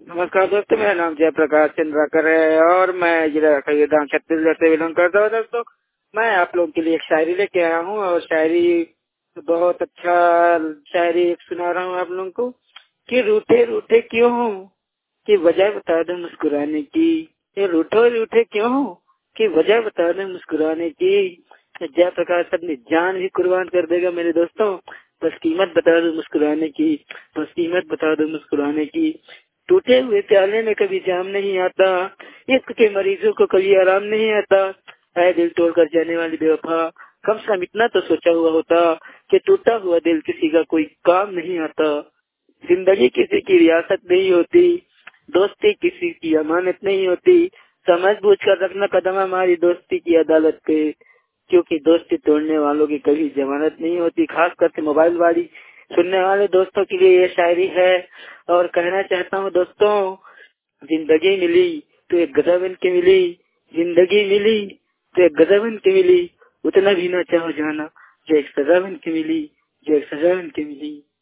नमस्कार दोस्तों, मेरा नाम जयप्रकाश चंद्राकर है और मैं जिला खरीदार छत्तीसगढ़ से बिलोंग करता हूँ। दोस्तों, मैं आप लोगों के लिए एक शायरी लेके आया हूँ और शायरी बहुत अच्छा शायरी एक सुना रहा हूँ आप लोगों को कि रूठे रूठे क्यों हो कि वजह बता दो मुस्कुराने की। ये रूठे रूठे क्यों हो कि वजह बता दो मुस्कुराने की। जयप्रकाश अपनी जान भी कुर्बान कर देगा मेरे दोस्तों, बस कीमत बता दो मुस्कुराने की, बस कीमत बता दो मुस्कुराने की। टूटे हुए प्याले में कभी जाम नहीं आता, इश्क के मरीजों को कभी आराम नहीं आता। है दिल तोड़कर जाने वाली बेवफा, कम से कम इतना तो सोचा हुआ होता कि टूटा हुआ दिल किसी का कोई काम नहीं आता। जिंदगी किसी की रियासत नहीं होती, दोस्ती किसी की अमानत नहीं होती। समझ बूझ कर रखना कदम हमारी दोस्ती की अदालत पे, क्योंकि दोस्ती तोड़ने वालों की कभी जमानत नहीं होती। खास करके मोबाइल वाली सुनने वाले दोस्तों के लिए ये शायरी है और कहना चाहता हूँ दोस्तों, जिंदगी मिली तो एक गधा बन के मिली, जिंदगी मिली तो एक गधा बन के मिली। उतना भी ना चाहो जाना जो एक सजा बन के मिली, जो एक सजा बन के मिली।